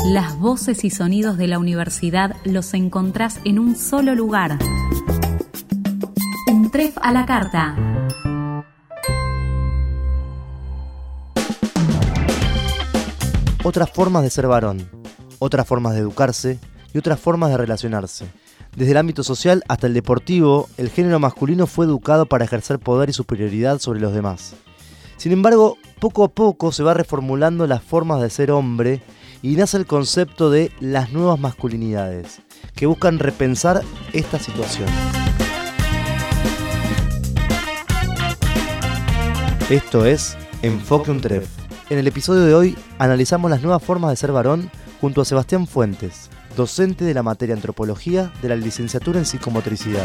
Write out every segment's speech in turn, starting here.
Las voces y sonidos de la universidad los encontrás en un solo lugar. UNTREF a la carta. Otras formas de ser varón, otras formas de educarse y otras formas de relacionarse. Desde el ámbito social hasta el deportivo, el género masculino fue educado para ejercer poder y superioridad sobre los demás. Sin embargo, poco a poco se va reformulando las formas de ser hombre y nace el concepto de las nuevas masculinidades, que buscan repensar esta situación. Esto es Enfoque UNTREF. En el episodio de hoy analizamos las nuevas formas de ser varón junto a Sebastián Fuentes, docente de la materia Antropología de la licenciatura en Psicomotricidad.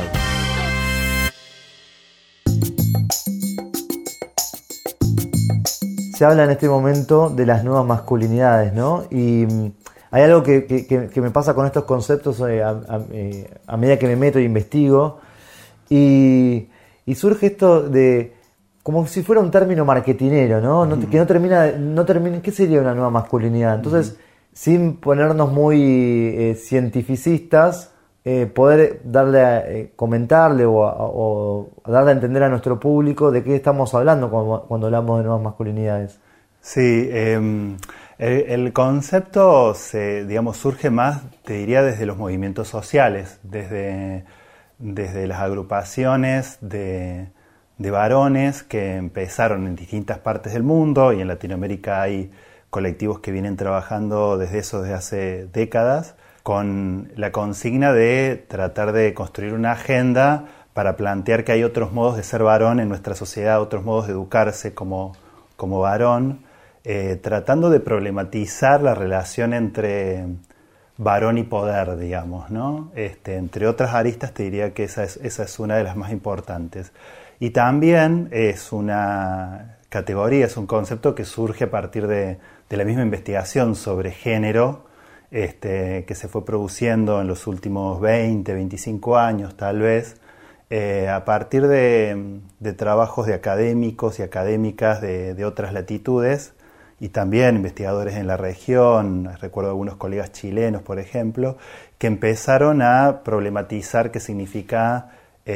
Se habla en este momento de las nuevas masculinidades, ¿no? Y hay algo que me pasa con estos conceptos a medida que me meto e investigo. Y surge esto de como si fuera un término marketinero, ¿no? Que no termina. ¿Qué sería una nueva masculinidad? Entonces, sin ponernos muy cientificistas, poder comentarle o darle a entender a nuestro público de qué estamos hablando cuando hablamos de nuevas masculinidades. Sí, el concepto surge más, te diría, desde los movimientos sociales, desde las agrupaciones de varones que empezaron en distintas partes del mundo, y en Latinoamérica hay colectivos que vienen trabajando desde hace décadas, con la consigna de tratar de construir una agenda para plantear que hay otros modos de ser varón en nuestra sociedad, otros modos de educarse como varón, tratando de problematizar la relación entre varón y poder, digamos, ¿no? Entre otras aristas te diría que esa es una de las más importantes. Y también es una categoría, es un concepto que surge a partir de la misma investigación sobre género, que se fue produciendo en los últimos 20, 25 años tal vez, a partir de trabajos de académicos y académicas de otras latitudes, y también investigadores en la región. Recuerdo algunos colegas chilenos, por ejemplo, que empezaron a problematizar qué significa,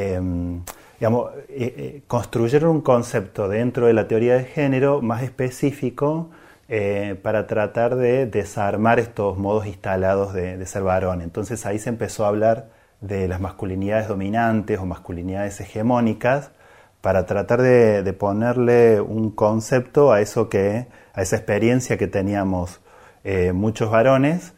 construyeron un concepto dentro de la teoría de género más específico para tratar de desarmar estos modos instalados de ser varón. Entonces ahí se empezó a hablar de las masculinidades dominantes o masculinidades hegemónicas, para tratar de ponerle un concepto a esa experiencia que teníamos muchos varones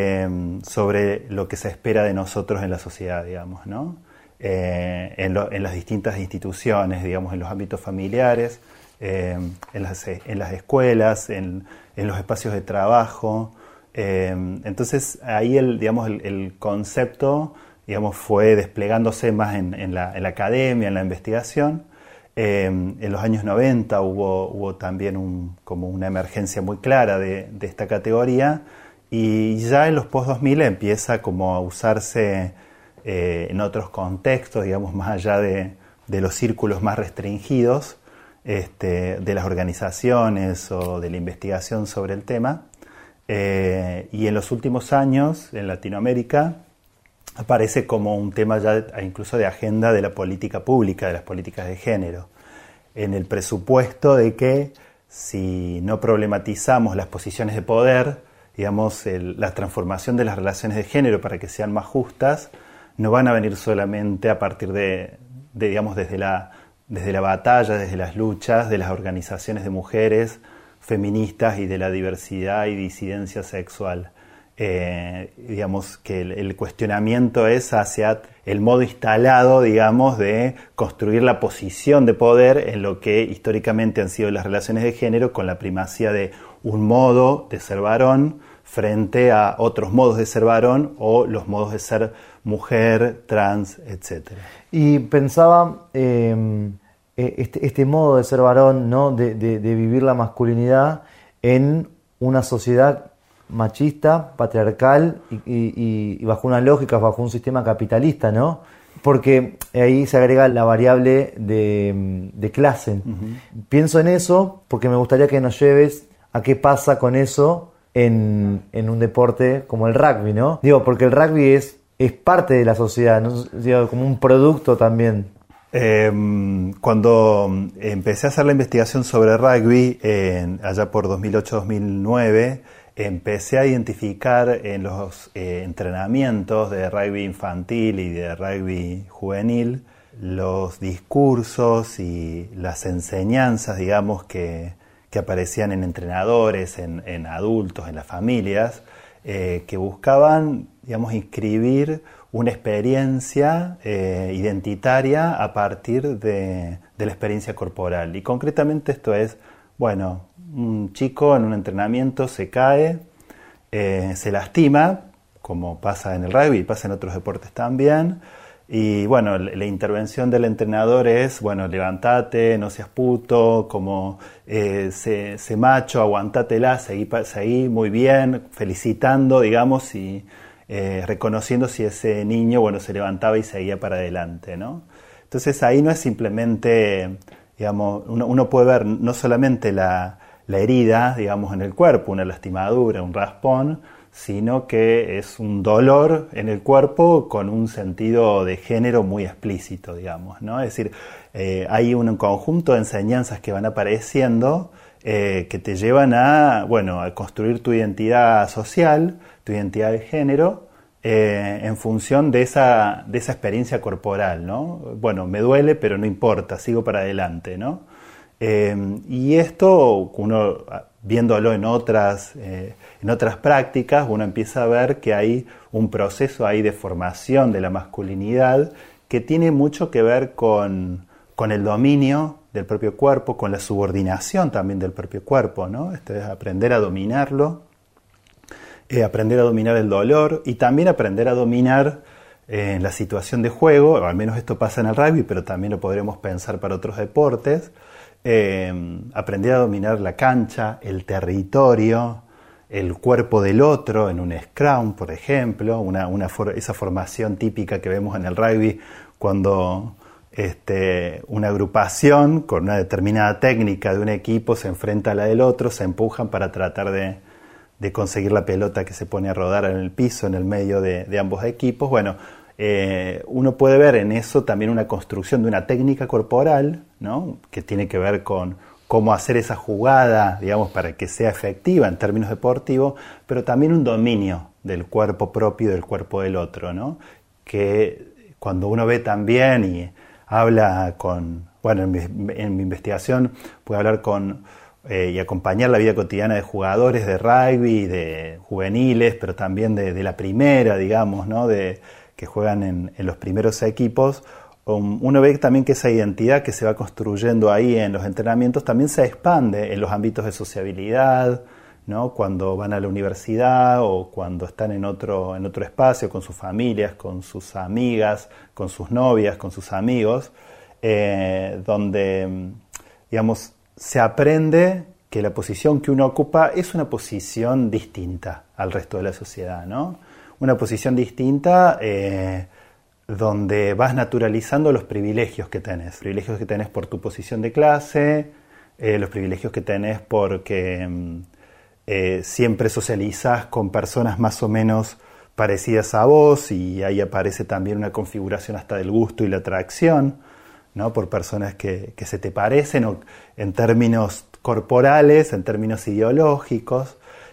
sobre lo que se espera de nosotros en la sociedad, digamos, ¿no? En las distintas instituciones, digamos, en los ámbitos familiares, en las escuelas, en los espacios de trabajo. Entonces ahí el concepto, digamos, fue desplegándose más en la academia, en la investigación. En los años 90 hubo también como una emergencia muy clara de esta categoría, y ya en los post-2000 empieza como a usarse en otros contextos, digamos, más allá de los círculos más restringidos de las organizaciones o de la investigación sobre el tema. Y en los últimos años, en Latinoamérica, aparece como un tema ya incluso de agenda de la política pública, de las políticas de género, en el presupuesto de que si no problematizamos las posiciones de poder, digamos, la transformación de las relaciones de género para que sean más justas, no van a venir solamente a partir digamos, desde la batalla, desde las luchas de las organizaciones de mujeres feministas y de la diversidad y disidencia sexual. Digamos que el cuestionamiento es hacia el modo instalado, digamos, de construir la posición de poder en lo que históricamente han sido las relaciones de género, con la primacía de un modo de ser varón frente a otros modos de ser varón o los modos de ser mujer, trans, etc. Y pensaba este modo de ser varón, ¿no? de vivir la masculinidad en una sociedad machista, patriarcal y bajo una lógica, bajo un sistema capitalista, ¿no? Porque ahí se agrega la variable de clase. Uh-huh. Pienso en eso porque me gustaría que nos lleves a qué pasa con eso en un deporte como el rugby, ¿no? Digo, porque el rugby es parte de la sociedad, ¿no? Digo, como un producto también. Cuando empecé a hacer la investigación sobre rugby, allá por 2008-2009, empecé a identificar en los entrenamientos de rugby infantil y de rugby juvenil los discursos y las enseñanzas, digamos, que aparecían en entrenadores, en adultos, en las familias, que buscaban, digamos, inscribir una experiencia identitaria a partir de la experiencia corporal. Y concretamente esto es, bueno, un chico en un entrenamiento se cae, se lastima, como pasa en el rugby y pasa en otros deportes también, y bueno, la intervención del entrenador es, bueno, levántate, no seas puto, como sé macho, aguantátela, seguí muy bien, felicitando, digamos, y reconociendo si ese niño, bueno, se levantaba y seguía para adelante, ¿no? Entonces ahí no es simplemente, digamos, uno puede ver no solamente la herida, digamos, en el cuerpo, una lastimadura, un raspón, sino que es un dolor en el cuerpo con un sentido de género muy explícito, digamos, ¿no? Es decir, hay un conjunto de enseñanzas que van apareciendo que te llevan a, bueno, a construir tu identidad social, tu identidad de género, en función de esa experiencia corporal, ¿no? Bueno, me duele, pero no importa, sigo para adelante, ¿no? Y esto, uno viéndolo en otras prácticas, uno empieza a ver que hay un proceso ahí de formación de la masculinidad que tiene mucho que ver con el dominio del propio cuerpo, con la subordinación también del propio cuerpo, ¿no? Esto es aprender a dominarlo, aprender a dominar el dolor y también aprender a dominar la situación de juego, o al menos esto pasa en el rugby, pero también lo podremos pensar para otros deportes. Aprender a dominar la cancha, el territorio, el cuerpo del otro en un scrum, por ejemplo, esa formación típica que vemos en el rugby cuando una agrupación con una determinada técnica de un equipo se enfrenta a la del otro, se empujan para tratar de conseguir la pelota que se pone a rodar en el piso, en el medio de ambos equipos. Bueno, uno puede ver en eso también una construcción de una técnica corporal, ¿no? Que tiene que ver con cómo hacer esa jugada, digamos, para que sea efectiva en términos deportivos, pero también un dominio del cuerpo propio y del cuerpo del otro, ¿no? Que cuando uno ve también y habla con, bueno, en mi investigación pude hablar con y acompañar la vida cotidiana de jugadores de rugby, de juveniles, pero también de la primera, digamos, ¿no? Que juegan en los primeros equipos, uno ve también que esa identidad que se va construyendo ahí en los entrenamientos también se expande en los ámbitos de sociabilidad, ¿no? Cuando van a la universidad o cuando están en otro espacio con sus familias, con sus amigas, con sus novias, con sus amigos, donde, digamos, se aprende que la posición que uno ocupa es una posición distinta al resto de la sociedad, ¿no? Una posición distinta donde vas naturalizando los privilegios que tenés por tu posición de clase, los privilegios que tenés porque siempre socializás con personas más o menos parecidas a vos y ahí aparece también una configuración hasta del gusto y la atracción, ¿no? Por personas que se te parecen o en términos corporales, en términos ideológicos.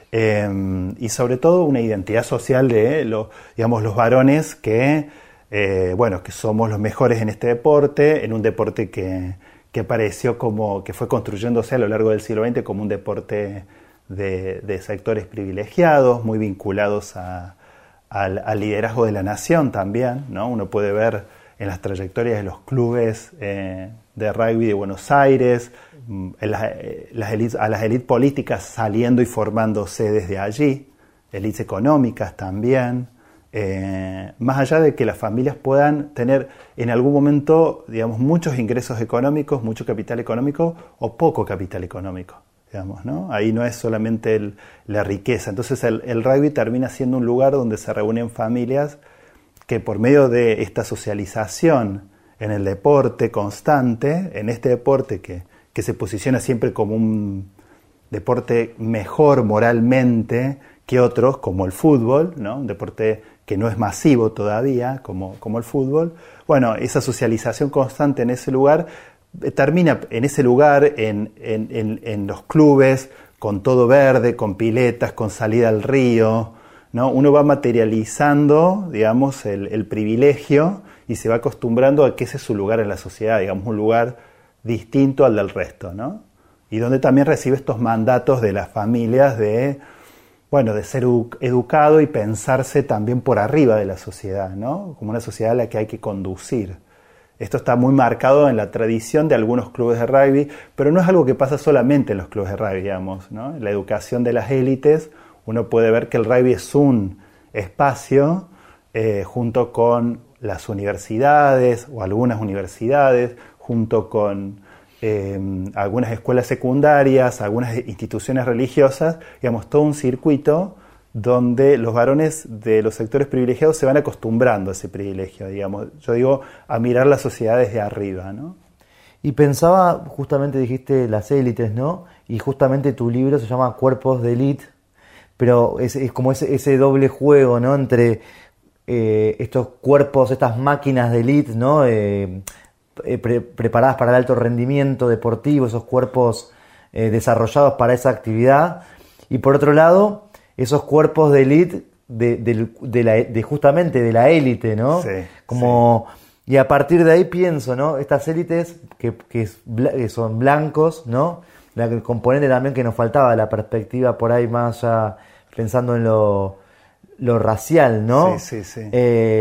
Y sobre todo una identidad social de los varones que somos los mejores en este deporte, en un deporte que apareció que fue construyéndose a lo largo del siglo XX como un deporte de sectores privilegiados, muy vinculados al liderazgo de la nación también, ¿no? Uno puede ver en las trayectorias de los clubes de rugby de Buenos Aires, a las élites políticas saliendo y formándose desde allí, élites económicas también, más allá de que las familias puedan tener en algún momento, digamos, muchos ingresos económicos, mucho capital económico o poco capital económico, digamos, ¿no? Ahí no es solamente la riqueza. Entonces el rugby termina siendo un lugar donde se reúnen familias que por medio de esta socialización en el deporte constante, en este deporte que se posiciona siempre como deporte mejor moralmente que otros, como el fútbol, ¿no? Un deporte que no es masivo todavía, como el fútbol. Bueno, esa socialización constante en ese lugar termina en ese lugar, en los clubes, con todo verde, con piletas, con salida al río, ¿no? Uno va materializando, digamos, el privilegio y se va acostumbrando a que ese es su lugar en la sociedad, digamos, un lugar distinto al del resto, ¿no? Y donde también recibe estos mandatos de las familias de ser educado y pensarse también por arriba de la sociedad, ¿no? Como una sociedad a la que hay que conducir. Esto está muy marcado en la tradición de algunos clubes de rugby, pero no es algo que pasa solamente en los clubes de rugby, digamos, ¿no? En la educación de las élites, uno puede ver que el rugby es un espacio junto con las universidades o algunas universidades, junto con algunas escuelas secundarias, algunas instituciones religiosas, digamos, todo un circuito donde los varones de los sectores privilegiados se van acostumbrando a ese privilegio, digamos, yo digo, a mirar la sociedad desde arriba, ¿no? Y pensaba, justamente dijiste las élites, ¿no? Y justamente tu libro se llama Cuerpos de Élite, pero es como ese doble juego, ¿no? Entre estos cuerpos, estas máquinas de élite, ¿no? Preparadas para el alto rendimiento deportivo, esos cuerpos desarrollados para esa actividad, y por otro lado, esos cuerpos de élite justamente de la élite, ¿no? Sí, como, sí. Y a partir de ahí pienso, ¿no? Estas élites que son blancos, ¿no? El componente también que nos faltaba, la perspectiva por ahí más ya pensando en lo racial, ¿no? Sí, sí, sí.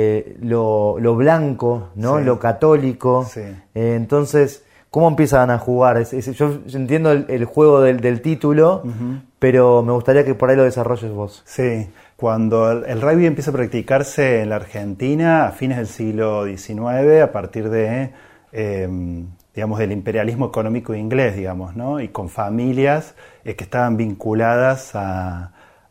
Lo blanco, ¿no? Sí. Lo católico. Sí. Entonces, ¿cómo empiezan a jugar? Yo entiendo el juego del título, uh-huh, pero me gustaría que por ahí lo desarrolles vos. Sí, cuando el rugby empieza a practicarse en la Argentina a fines del siglo XIX, a partir de, digamos, del imperialismo económico inglés, digamos, ¿no? Y con familias que estaban vinculadas a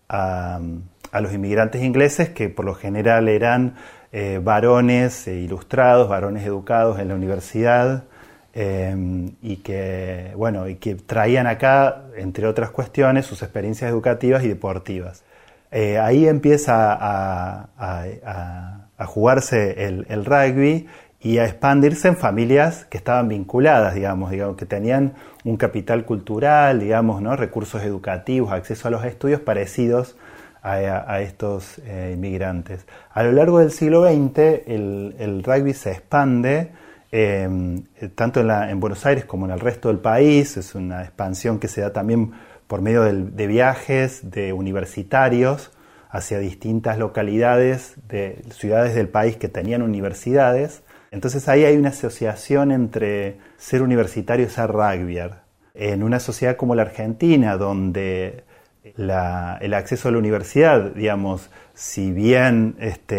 los inmigrantes ingleses, que por lo general eran varones ilustrados, varones educados en la universidad, y que traían acá, entre otras cuestiones, sus experiencias educativas y deportivas. Ahí empieza a jugarse el rugby y a expandirse en familias que estaban vinculadas, digamos, que tenían un capital cultural, digamos, ¿no? Recursos educativos, acceso a los estudios parecidos a estos inmigrantes. A lo largo del siglo XX el rugby se expande tanto en Buenos Aires como en el resto del país. Es una expansión que se da también por medio de viajes de universitarios hacia distintas localidades de ciudades del país que tenían universidades. Entonces ahí hay una asociación entre ser universitario y ser rugbyer. En una sociedad como la Argentina, donde el acceso a la universidad, digamos, si bien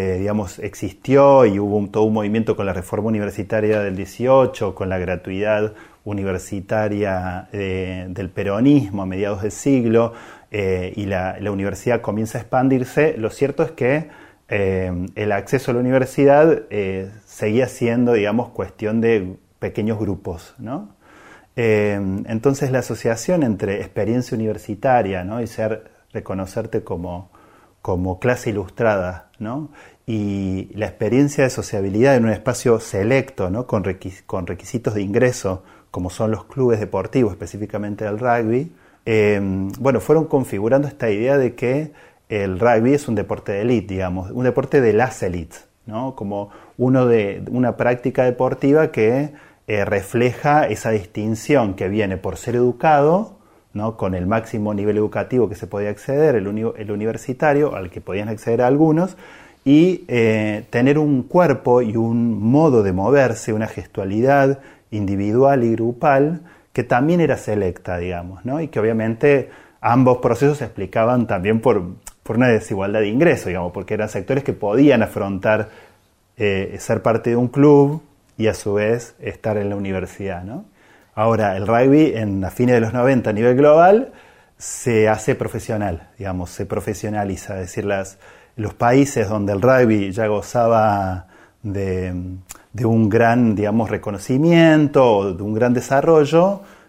existió y hubo todo un movimiento con la reforma universitaria del 18, con la gratuidad universitaria del peronismo a mediados del siglo, y la universidad comienza a expandirse, lo cierto es que el acceso a la universidad seguía siendo, digamos, cuestión de pequeños grupos, ¿no? Entonces la asociación entre experiencia universitaria, ¿no? Y reconocerte como clase ilustrada, ¿no? Y la experiencia de sociabilidad en un espacio selecto, ¿no? Con requisitos de ingreso, como son los clubes deportivos, específicamente el rugby, fueron configurando esta idea de que el rugby es un deporte de élite, digamos, un deporte de las élites, ¿no? Como una práctica deportiva que refleja esa distinción que viene por ser educado, ¿no? Con el máximo nivel educativo que se podía acceder, el universitario, al que podían acceder algunos, y tener un cuerpo y un modo de moverse, una gestualidad individual y grupal que también era selecta, digamos, ¿no? Y que obviamente ambos procesos se explicaban también por una desigualdad de ingreso, digamos, porque eran sectores que podían afrontar ser parte de un club y a su vez estar en la universidad, ¿no? Ahora, el rugby a fines de los 90 a nivel global se hace profesional, digamos, se profesionaliza, es decir, los países donde el rugby ya gozaba de un gran, digamos, reconocimiento o de un gran desarrollo,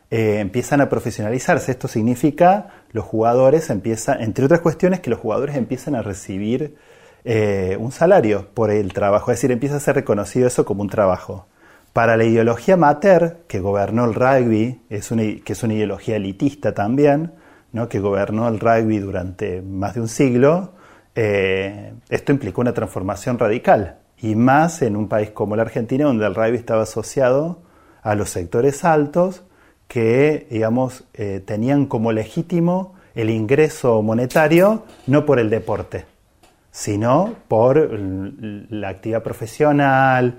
empiezan a profesionalizarse. Esto significa los jugadores empiezan, entre otras cuestiones, que los jugadores empiezan a recibir un salario por el trabajo, es decir, empieza a ser reconocido eso como un trabajo. Para la ideología amateur que gobernó el rugby, que es una ideología elitista también, ¿no? Que gobernó el rugby durante más de un siglo, esto implicó una transformación radical, y más en un país como la Argentina, donde el rugby estaba asociado a los sectores altos que, digamos, tenían como legítimo el ingreso monetario no por el deporte, sino por la actividad profesional,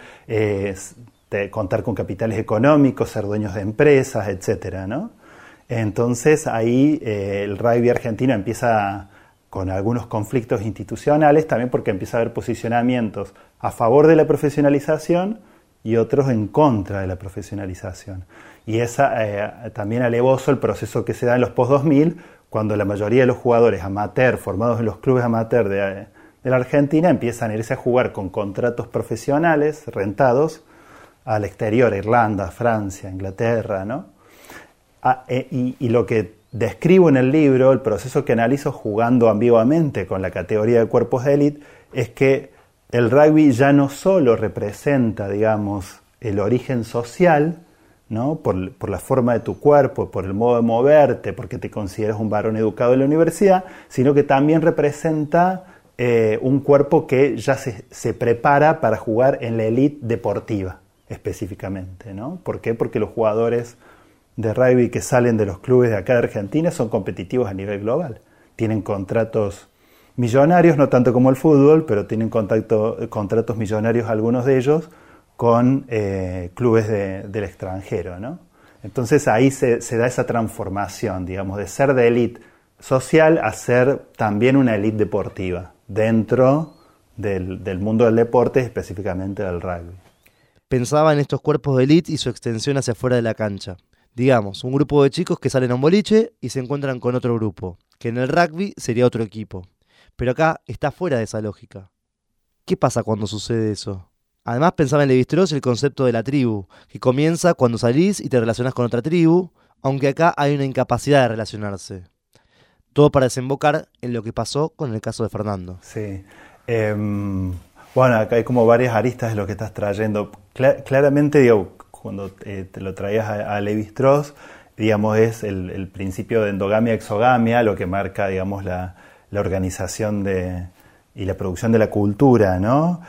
contar con capitales económicos, ser dueños de empresas, etcétera, ¿no? Entonces ahí el rugby argentino empieza con algunos conflictos institucionales, también porque empieza a haber posicionamientos a favor de la profesionalización y otros en contra de la profesionalización. Y también alevoso el proceso que se da en los post-2000, cuando la mayoría de los jugadores amateur formados en los clubes amateur de la Argentina empiezan a irse a jugar con contratos profesionales rentados al exterior, Irlanda, Francia, Inglaterra, ¿no? Y lo que describo en el libro, el proceso que analizo jugando ambiguamente con la categoría de cuerpos de élite, es que el rugby ya no solo representa, digamos, el origen social, ¿no? Por la forma de tu cuerpo, por el modo de moverte, porque te consideras un varón educado en la universidad, sino que también representa un cuerpo que ya se prepara para jugar en la élite deportiva, específicamente, ¿no? ¿Por qué? Porque los jugadores de rugby que salen de los clubes de acá de Argentina son competitivos a nivel global. Tienen contratos millonarios, no tanto como el fútbol, pero tienen contratos millonarios algunos de ellos con clubes del extranjero, ¿no? Entonces ahí se da esa transformación, digamos, de ser de élite social a ser también una élite deportiva dentro del mundo del deporte, específicamente del rugby. Pensaba en estos cuerpos de élite y su extensión hacia afuera de la cancha. Digamos, un grupo de chicos que salen a un boliche y se encuentran con otro grupo, que en el rugby sería otro equipo. Pero acá está fuera de esa lógica. ¿Qué pasa cuando sucede eso? Además pensaba en Lévi-Strauss el concepto de la tribu, que comienza cuando salís y te relacionás con otra tribu, aunque acá hay una incapacidad de relacionarse. Todo para desembocar en lo que pasó con el caso de Fernando. Sí. Bueno, acá hay como varias aristas de lo que estás trayendo. Claramente, digo, cuando te lo traías a Lévi-Strauss, digamos, es el principio de endogamia-exogamia, lo que marca, digamos, la organización y la producción de la cultura, ¿no?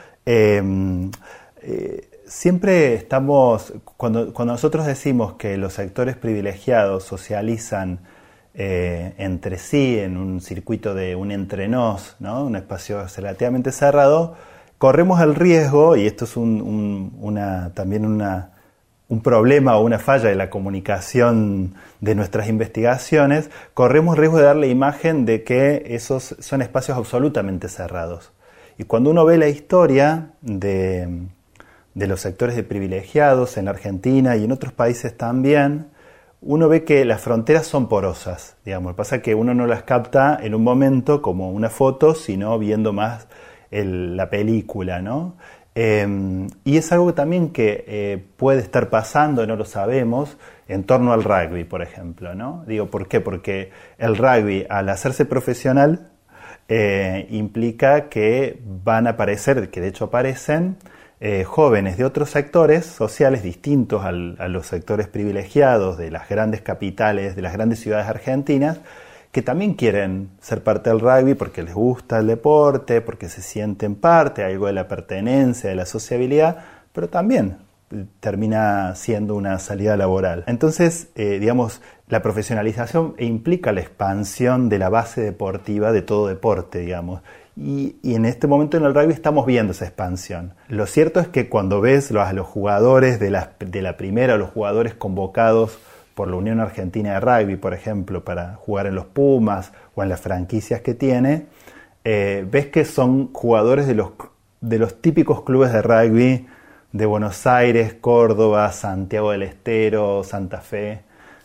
Siempre estamos, cuando nosotros decimos que los sectores privilegiados socializan entre sí en un circuito de un entre nos, ¿no? Un espacio relativamente cerrado, corremos el riesgo, y esto es también un problema o una falla de la comunicación de nuestras investigaciones, corremos el riesgo de dar la imagen de que esos son espacios absolutamente cerrados. Y cuando uno ve la historia de los sectores de privilegiados en Argentina y en otros países también, uno ve que las fronteras son porosas, digamos. Lo que pasa es que uno no las capta en un momento como una foto, sino viendo más la película, ¿no? Y es algo también que puede estar pasando, no lo sabemos, en torno al rugby, por ejemplo, ¿no? Digo, ¿por qué? Porque el rugby, al hacerse profesional, implica que van a aparecer, que de hecho aparecen, jóvenes de otros sectores sociales distintos a los sectores privilegiados de las grandes capitales, de las grandes ciudades argentinas, que también quieren ser parte del rugby porque les gusta el deporte, porque se sienten parte, algo de la pertenencia, de la sociabilidad, pero también termina siendo una salida laboral. Entonces, digamos, la profesionalización implica la expansión de la base deportiva de todo deporte, digamos. Y en este momento en el rugby estamos viendo esa expansión. Lo cierto es que cuando ves a los jugadores de la primera, los jugadores convocados por la Unión Argentina de Rugby, por ejemplo, para jugar en los Pumas o en las franquicias que tiene, ves que son jugadores de los típicos clubes de rugby de Buenos Aires, Córdoba, Santiago del Estero, Santa Fe,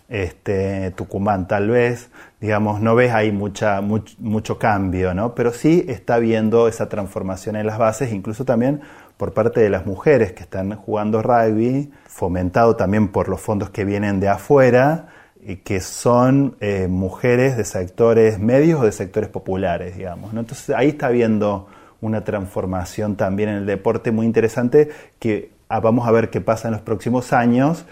Tucumán tal vez, digamos, no ves ahí mucho cambio, ¿no? Pero sí está habiendo esa transformación en las bases, incluso también por parte de las mujeres que están jugando rugby, fomentado también por los fondos que vienen de afuera, y que son mujeres de sectores medios o de sectores populares, digamos, ¿no? Entonces ahí está habiendo una transformación también en el deporte muy interesante que vamos a ver qué pasa en los próximos años,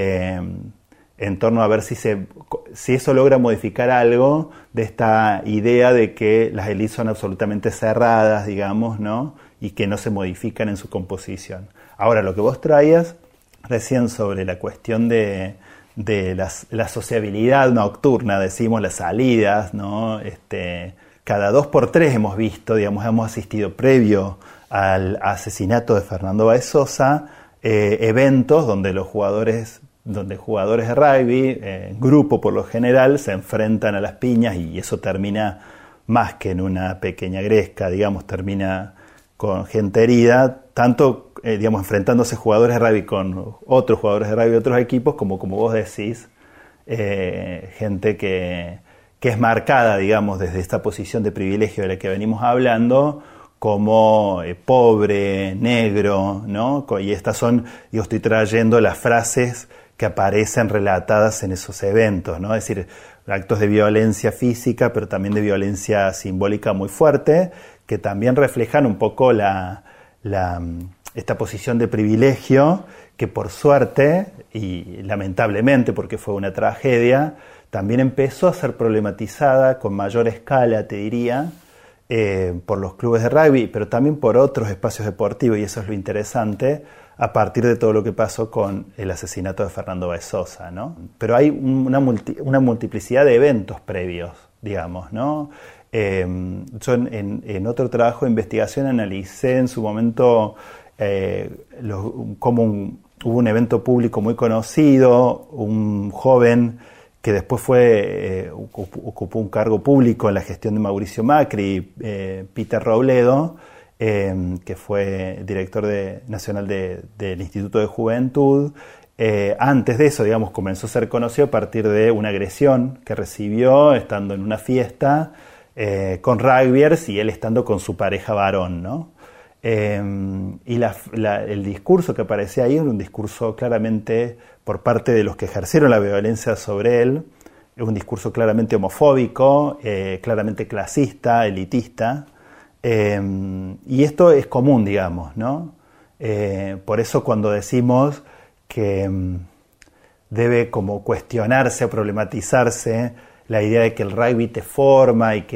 en torno a ver si eso logra modificar algo de esta idea de que las élites son absolutamente cerradas, digamos, ¿no? Y que no se modifican en su composición. Ahora, lo que vos traías recién sobre la cuestión de la sociabilidad nocturna, decimos, las salidas, ¿no? Cada 2x3 hemos visto, digamos, hemos asistido previo al asesinato de Fernando Báez Sosa, eventos donde jugadores de rugby, en grupo por lo general, se enfrentan a las piñas y eso termina más que en una pequeña gresca, digamos, termina con gente herida, tanto, digamos, enfrentándose jugadores de rugby con otros jugadores de rugby de otros equipos, como vos decís, gente que es marcada, digamos, desde esta posición de privilegio de la que venimos hablando, como pobre, negro, ¿no? Y estas son, yo estoy trayendo las frases que aparecen relatadas en esos eventos, ¿no? Es decir, actos de violencia física, pero también de violencia simbólica muy fuerte, que también reflejan un poco esta posición de privilegio, que por suerte, y lamentablemente porque fue una tragedia, también empezó a ser problematizada con mayor escala, te diría, por los clubes de rugby, pero también por otros espacios deportivos, y eso es lo interesante, a partir de todo lo que pasó con el asesinato de Fernando Báez Sosa, ¿no? Pero hay una multiplicidad de eventos previos, digamos, ¿no? Yo en otro trabajo de investigación analicé en su momento cómo hubo un evento público muy conocido, un joven que después ocupó un cargo público en la gestión de Mauricio Macri, Peter Robledo, que fue director nacional del Instituto de Juventud. Antes de eso, digamos, comenzó a ser conocido a partir de una agresión que recibió estando en una fiesta con rugbyers y él estando con su pareja varón, ¿no? Y el discurso que aparecía ahí era un discurso claramente por parte de los que ejercieron la violencia sobre él, un discurso claramente homofóbico, claramente clasista, elitista, y esto es común, digamos, ¿no? Por eso cuando decimos que debe como cuestionarse o problematizarse la idea de que el rugby te forma y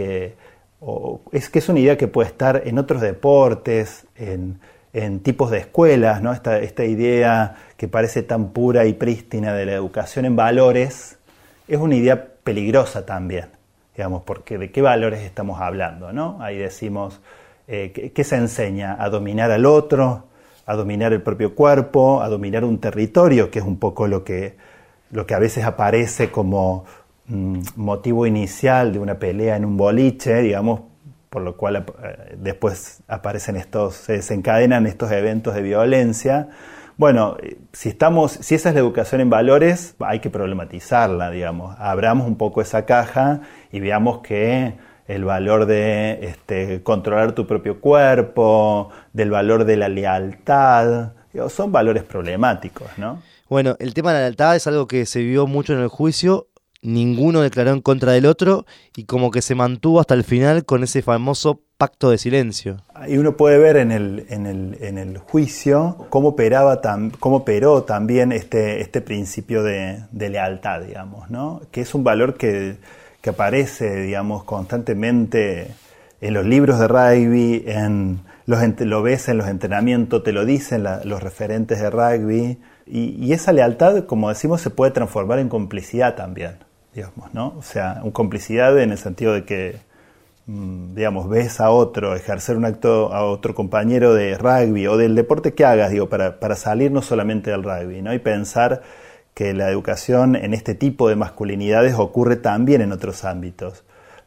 es que es una idea que puede estar en otros deportes, en tipos de escuelas, ¿no? Esta idea que parece tan pura y prístina de la educación en valores es una idea peligrosa también, digamos, porque ¿de qué valores estamos hablando, ¿no? Ahí decimos, ¿qué se enseña? A dominar al otro, a dominar el propio cuerpo, a dominar un territorio, que es un poco lo que a veces aparece como motivo inicial de una pelea en un boliche, digamos, por lo cual después se desencadenan estos eventos de violencia. Bueno, si esa es la educación en valores, hay que problematizarla, digamos. Abramos un poco esa caja y veamos que el valor de controlar tu propio cuerpo, del valor de la lealtad, son valores problemáticos, ¿no? Bueno, el tema de la lealtad es algo que se vio mucho en el juicio. Ninguno declaró en contra del otro y como que se mantuvo hasta el final con ese famoso pacto de silencio. Y uno puede ver en el juicio cómo operó también este principio de lealtad, digamos, ¿no? Que es un valor que aparece, digamos, constantemente en los libros de rugby, lo ves en los entrenamientos, te lo dicen los referentes de rugby, y esa lealtad, como decimos, se puede transformar en complicidad también, digamos, ¿no? O sea, una complicidad en el sentido de que, digamos, ves a otro ejercer un acto a otro compañero de rugby o del deporte que hagas, digo, para salir no solamente del rugby, ¿no? Y pensar que la educación en este tipo de masculinidades ocurre también en otros ámbitos,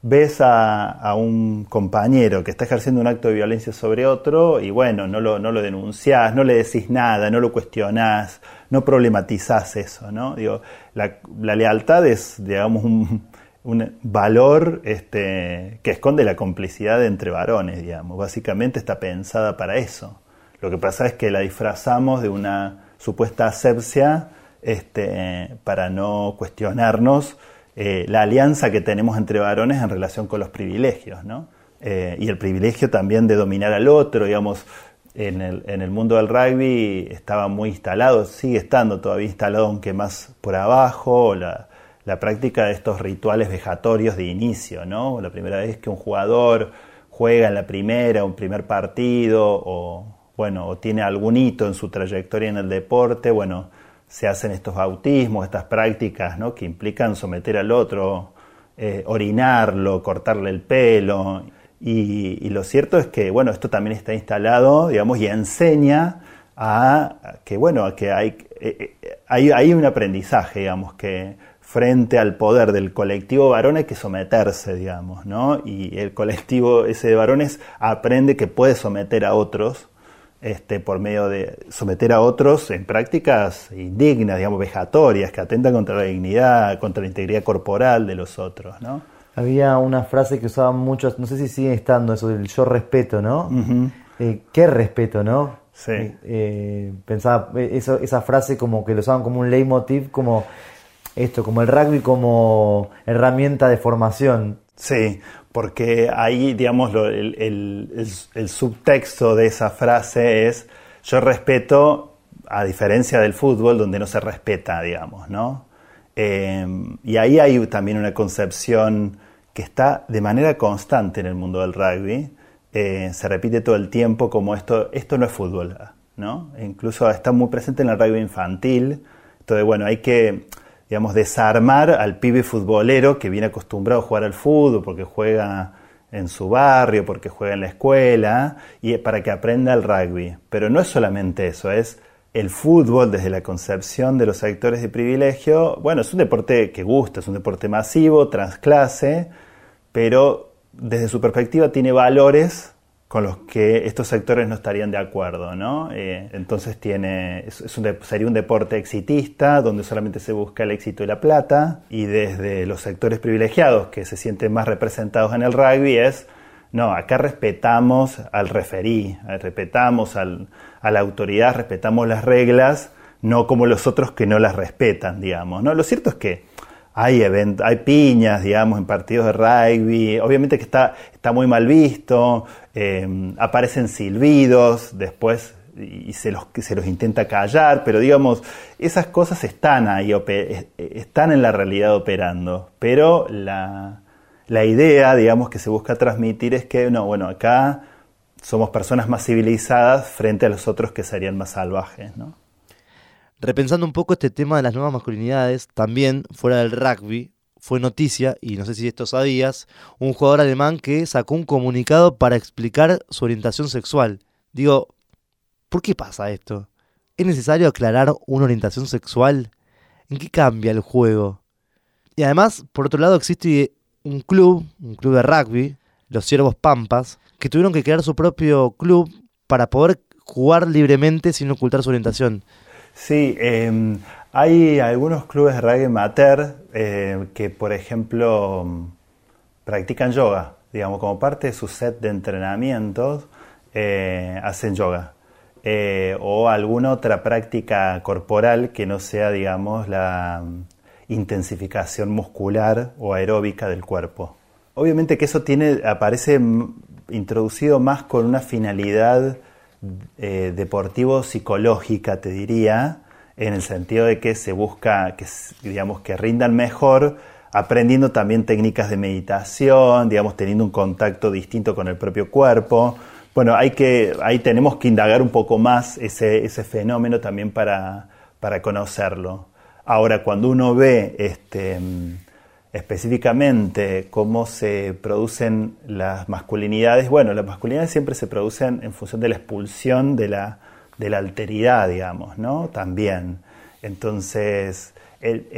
ves a un compañero que está ejerciendo un acto de violencia sobre otro y bueno, no lo denunciás, no le decís nada, no lo cuestionás, no problematizás eso, ¿no? Digo, la lealtad es, digamos, un valor que esconde la complicidad entre varones, digamos. Básicamente está pensada para eso. Lo que pasa es que la disfrazamos de una supuesta asepsia para no cuestionarnos la alianza que tenemos entre varones en relación con los privilegios, ¿no? Y el privilegio también de dominar al otro, digamos, en el mundo del rugby estaba muy instalado, sigue estando todavía instalado, aunque más por abajo, la práctica de estos rituales vejatorios de inicio, ¿no? La primera vez que un jugador juega en la primera, un primer partido, o tiene algún hito en su trayectoria en el deporte, bueno, se hacen estos bautismos, estas prácticas, ¿no? Que implican someter al otro, orinarlo, cortarle el pelo. Y lo cierto es que, bueno, esto también está instalado, digamos, y enseña a que hay un aprendizaje, digamos, que frente al poder del colectivo varón hay que someterse, digamos, ¿no? Y el colectivo ese de varones aprende que puede someter a otros, por medio de someter a otros en prácticas indignas, digamos, vejatorias, que atentan contra la dignidad, contra la integridad corporal de los otros, ¿no? Había una frase que usaban muchos, no sé si sigue estando, eso del yo respeto, ¿no? Uh-huh. ¿Qué respeto, no? Sí. Pensaba esa frase como que lo usaban como un leitmotiv, como el rugby como herramienta de formación. Sí, porque ahí, digamos, el subtexto de esa frase es: yo respeto, a diferencia del fútbol, donde no se respeta, digamos, ¿no? Y ahí hay también una concepción que está de manera constante en el mundo del rugby. Se repite todo el tiempo como esto no es fútbol, ¿no? E incluso está muy presente en el rugby infantil. Entonces, bueno, hay que, digamos, desarmar al pibe futbolero que viene acostumbrado a jugar al fútbol porque juega en su barrio, porque juega en la escuela, y para que aprenda el rugby. Pero no es solamente eso, es el fútbol desde la concepción de los sectores de privilegio. Bueno, es un deporte que gusta, es un deporte masivo, transclase, pero desde su perspectiva tiene valores con los que estos sectores no estarían de acuerdo, ¿no? Entonces sería un deporte exitista, donde solamente se busca el éxito y la plata, y desde los sectores privilegiados que se sienten más representados en el rugby no, acá respetamos al referí, respetamos a la autoridad, respetamos las reglas, no como los otros que no las respetan, digamos, ¿no? Lo cierto es que hay piñas, digamos, en partidos de rugby, obviamente que está muy mal visto, aparecen silbidos después y se los intenta callar, pero digamos, esas cosas están ahí, están en la realidad operando, pero la idea, digamos, que se busca transmitir es que, no, bueno, acá somos personas más civilizadas frente a los otros que serían más salvajes, ¿no? Repensando un poco este tema de las nuevas masculinidades, también fuera del rugby, fue noticia, y no sé si esto sabías, un jugador alemán que sacó un comunicado para explicar su orientación sexual. Digo, ¿por qué pasa esto? ¿Es necesario aclarar una orientación sexual? ¿En qué cambia el juego? Y además, por otro lado, existe un club de rugby, los Ciervos Pampas, que tuvieron que crear su propio club para poder jugar libremente sin ocultar su orientación. Sí, hay algunos clubes de rugby amateur que, por ejemplo, practican yoga, digamos, como parte de su set de entrenamientos, hacen yoga. O alguna otra práctica corporal que no sea, digamos, la intensificación muscular o aeróbica del cuerpo. Obviamente que eso aparece introducido más con una finalidad deportivo-psicológica, te diría, en el sentido de que se busca que rindan mejor, aprendiendo también técnicas de meditación, digamos, teniendo un contacto distinto con el propio cuerpo. Bueno, ahí tenemos que indagar un poco más ese fenómeno también para conocerlo. Ahora, cuando uno ve específicamente cómo se producen las masculinidades, bueno, las masculinidades siempre se producen en función de la expulsión de la alteridad, digamos, ¿no? También. Entonces,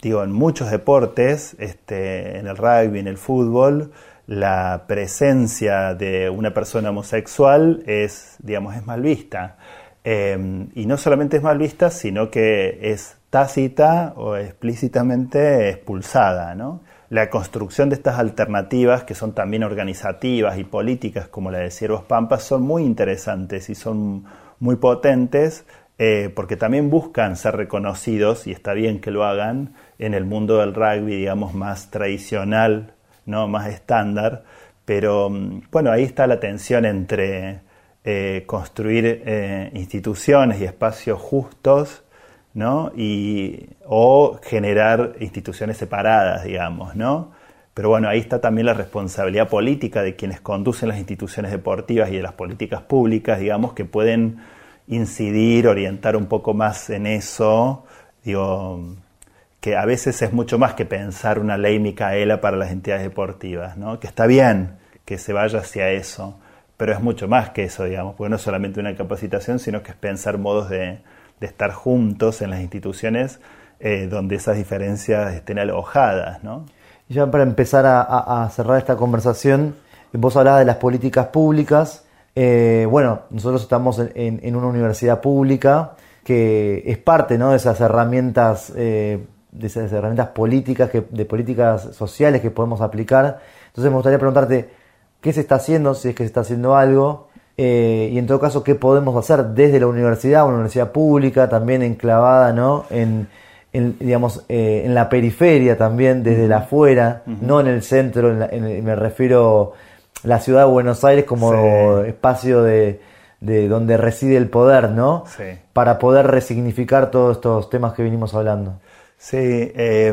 en muchos deportes, en el rugby, en el fútbol, la presencia de una persona homosexual es mal vista. Y no solamente es mal vista, sino que es tácita o explícitamente expulsada, ¿no? La construcción de estas alternativas, que son también organizativas y políticas, como la de Ciervos Pampas, son muy interesantes y son muy potentes, porque también buscan ser reconocidos, y está bien que lo hagan, en el mundo del rugby, digamos, más tradicional, ¿no? Más estándar. Pero, bueno, ahí está la tensión entre construir instituciones y espacios justos, ¿no? O generar instituciones separadas, digamos, ¿no? Pero bueno, ahí está también la responsabilidad política de quienes conducen las instituciones deportivas y de las políticas públicas, digamos, que pueden incidir, orientar un poco más en eso, que a veces es mucho más que pensar una ley Micaela para las entidades deportivas, ¿no? Que está bien que se vaya hacia eso, pero es mucho más que eso, digamos, porque no es solamente una capacitación, sino que es pensar modos de estar juntos en las instituciones donde esas diferencias estén alojadas, ¿no? Ya para empezar a cerrar esta conversación, vos hablabas de las políticas públicas. Bueno, nosotros estamos en una universidad pública que es parte, ¿no? de esas herramientas políticas, de políticas sociales que podemos aplicar. Entonces me gustaría preguntarte qué se está haciendo, si es que se está haciendo algo, y en todo caso qué podemos hacer desde la universidad, una universidad pública también enclavada, ¿no? en la periferia también, desde la afuera, no en el centro, me refiero a la ciudad de Buenos Aires como espacio de donde reside el poder, ¿no? Sí. Para poder resignificar todos estos temas que venimos hablando. Sí,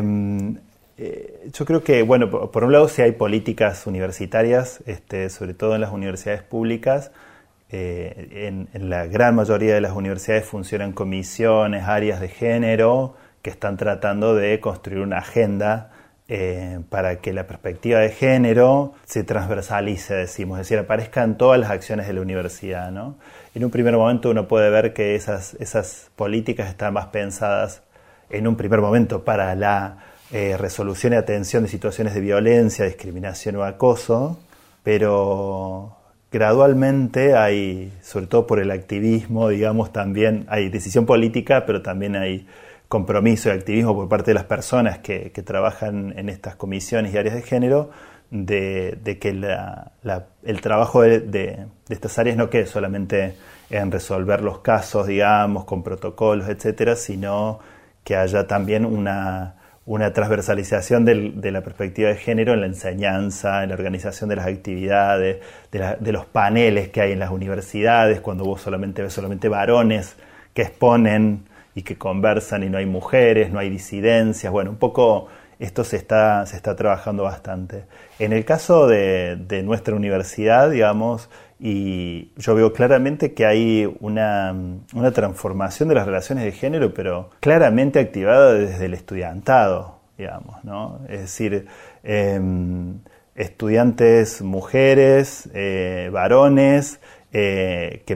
yo creo que, bueno, por un lado sí hay políticas universitarias, sobre todo en las universidades públicas. En la gran mayoría de las universidades funcionan comisiones, áreas de género, que están tratando de construir una agenda para que la perspectiva de género se transversalice, decimos, es decir, aparezca en todas las acciones de la universidad, ¿no? En un primer momento uno puede ver que esas políticas están más pensadas en un primer momento para la resolución y atención de situaciones de violencia, discriminación o acoso, pero gradualmente hay, sobre todo por el activismo, digamos, también hay decisión política, pero también hay compromiso y activismo por parte de las personas que trabajan en estas comisiones y áreas de género, de que el trabajo de estas áreas no quede solamente en resolver los casos, digamos, con protocolos, etcétera, sino que haya también una transversalización de la perspectiva de género en la enseñanza, en la organización de las actividades, de los paneles que hay en las universidades, cuando vos ves solamente varones que exponen y que conversan y no hay mujeres, no hay disidencias. Bueno, un poco esto se está trabajando bastante. En el caso de nuestra universidad, digamos, y yo veo claramente que hay una transformación de las relaciones de género, pero claramente activada desde el estudiantado, digamos, ¿no? Es decir, estudiantes mujeres, varones, que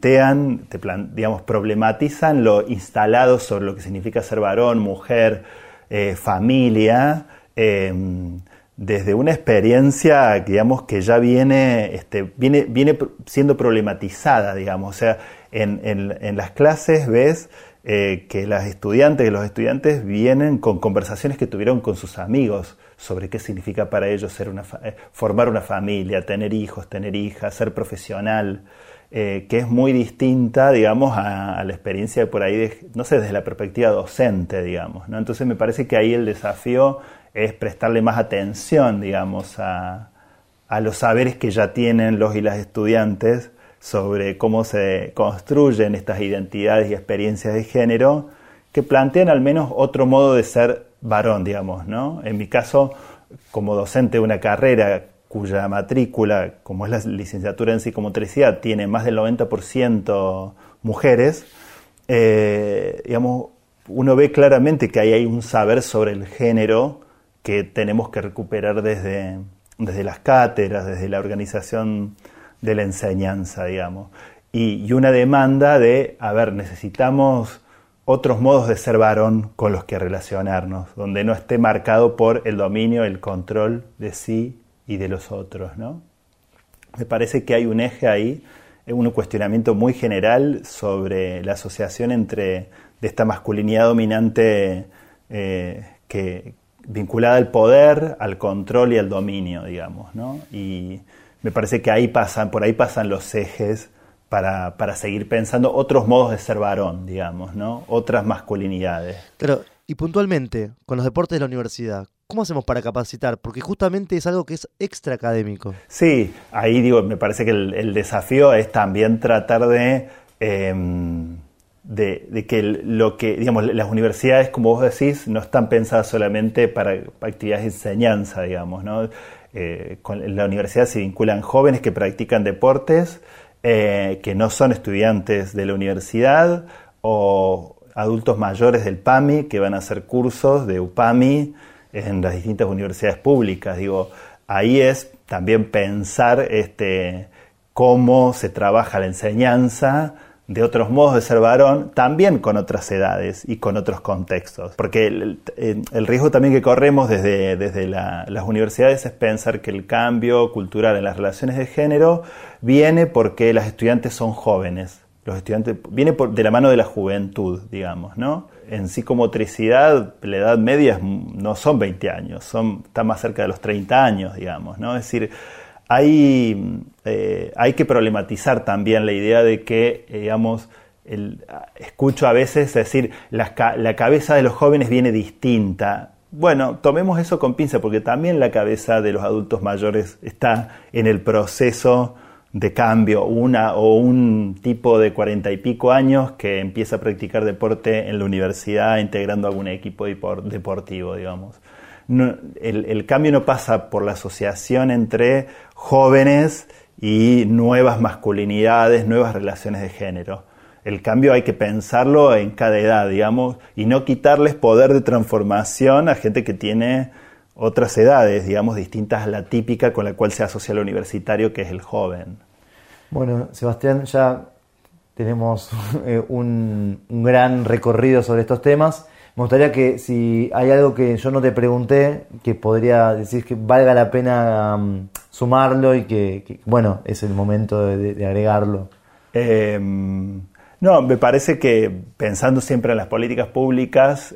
problematizan lo instalado sobre lo que significa ser varón, mujer, familia, desde una experiencia, digamos, que ya viene siendo problematizada, digamos. O sea, en las clases ves que los estudiantes vienen con conversaciones que tuvieron con sus amigos sobre qué significa para ellos formar una familia, tener hijos, tener hijas, ser profesional, que es muy distinta, digamos, a la experiencia de por ahí, desde la perspectiva docente, digamos, ¿no? Entonces me parece que ahí el desafío es prestarle más atención, digamos, a los saberes que ya tienen los y las estudiantes sobre cómo se construyen estas identidades y experiencias de género que plantean al menos otro modo de ser varón, digamos, ¿no? En mi caso, como docente de una carrera cuya matrícula, como es la licenciatura en psicomotricidad, tiene más del 90% mujeres, digamos, uno ve claramente que ahí hay un saber sobre el género que tenemos que recuperar desde las cátedras, desde la organización de la enseñanza, digamos. Y una demanda necesitamos otros modos de ser varón con los que relacionarnos, donde no esté marcado por el dominio, el control de sí y de los otros, ¿no? Me parece que hay un eje ahí, un cuestionamiento muy general sobre la asociación de esta masculinidad dominante que vinculada al poder, al control y al dominio, digamos, ¿no? Y me parece que por ahí pasan los ejes para seguir pensando otros modos de ser varón, digamos, ¿no? Otras masculinidades. Claro, y puntualmente, con los deportes de la universidad, ¿cómo hacemos para capacitar? Porque justamente es algo que es extra académico. Sí, ahí digo, me parece que el desafío es también tratar de que lo que, digamos, las universidades, como vos decís, no están pensadas solamente para actividades de enseñanza, digamos, ¿no? Con la universidad se vinculan jóvenes que practican deportes, que no son estudiantes de la universidad, o adultos mayores del PAMI que van a hacer cursos de UPAMI en las distintas universidades públicas. Digo, ahí es también pensar cómo se trabaja la enseñanza de otros modos de ser varón, también con otras edades y con otros contextos. Porque el riesgo también que corremos desde las universidades es pensar que el cambio cultural en las relaciones de género viene porque las estudiantes son jóvenes. Los estudiantes viene de la mano de la juventud, digamos, ¿no? En psicomotricidad, la edad media no son 20 años, está más cerca de los 30 años, digamos, ¿no? Es decir, hay que problematizar también la idea de que, digamos, escucho a veces decir, la cabeza de los jóvenes viene distinta. Bueno, tomemos eso con pinza, porque también la cabeza de los adultos mayores está en el proceso de cambio. Un tipo de 40 y pico años que empieza a practicar deporte en la universidad integrando algún equipo deportivo, digamos. No, el cambio no pasa por la asociación entre jóvenes y nuevas masculinidades, nuevas relaciones de género. El cambio hay que pensarlo en cada edad, digamos, y no quitarles poder de transformación a gente que tiene otras edades, digamos, distintas a la típica con la cual se asocia al universitario, que es el joven. Bueno, Sebastián, ya tenemos un gran recorrido sobre estos temas. Me gustaría que si hay algo que yo no te pregunté, que podría decir que valga la pena sumarlo y que bueno, es el momento de agregarlo. No, me parece que pensando siempre en las políticas públicas,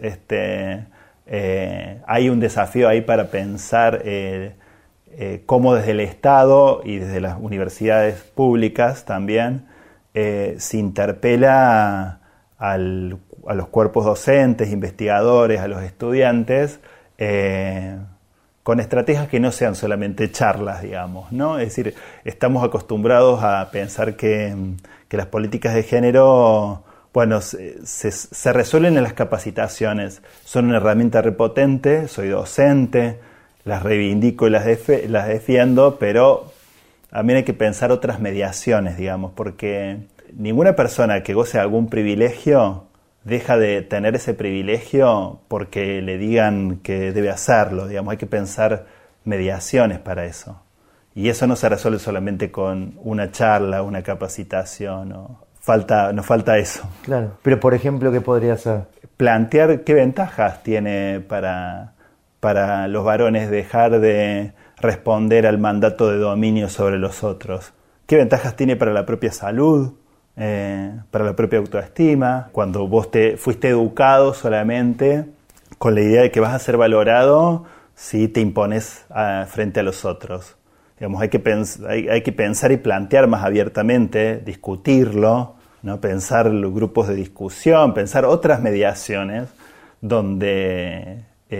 hay un desafío ahí para pensar cómo desde el Estado y desde las universidades públicas también se interpela a los cuerpos docentes, investigadores, a los estudiantes, con estrategias que no sean solamente charlas, digamos, ¿no? Es decir, estamos acostumbrados a pensar que las políticas de género, bueno, se resuelven en las capacitaciones. Son una herramienta repotente, soy docente, las reivindico y las defiendo, pero también hay que pensar otras mediaciones, digamos, porque ninguna persona que goce de algún privilegio deja de tener ese privilegio porque le digan que debe hacerlo, digamos, hay que pensar mediaciones para eso. Y eso no se resuelve solamente con una charla, una capacitación, nos falta eso. Claro, pero por ejemplo, ¿qué podría ser? Plantear qué ventajas tiene para los varones dejar de responder al mandato de dominio sobre los otros. ¿Qué ventajas tiene para la propia salud? Para la propia autoestima, cuando vos fuiste educado solamente con la idea de que vas a ser valorado si te impones frente a los otros. Digamos, hay que pensar y plantear más abiertamente, discutirlo, ¿no? Pensar los grupos de discusión, pensar otras mediaciones donde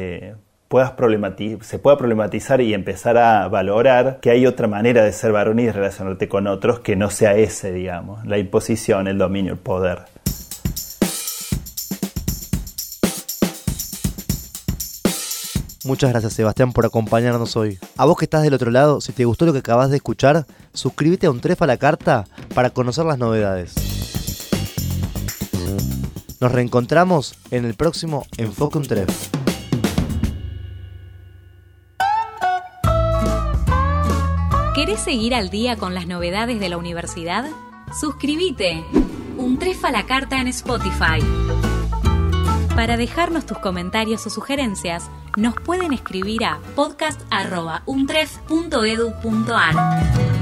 se pueda problematizar y empezar a valorar que hay otra manera de ser varón y de relacionarte con otros que no sea ese, digamos, la imposición, el dominio, el poder. Muchas gracias, Sebastián, por acompañarnos hoy. A vos que estás del otro lado, si te gustó lo que acabas de escuchar, suscríbete a Un Treff a la Carta para conocer las novedades. Nos reencontramos en el próximo Enfoque Un Treff. ¿Querés seguir al día con las novedades de la universidad? Suscríbete. Un Treff a la Carta en Spotify. Para dejarnos tus comentarios o sugerencias, nos pueden escribir a podcast@untref.edu.ar.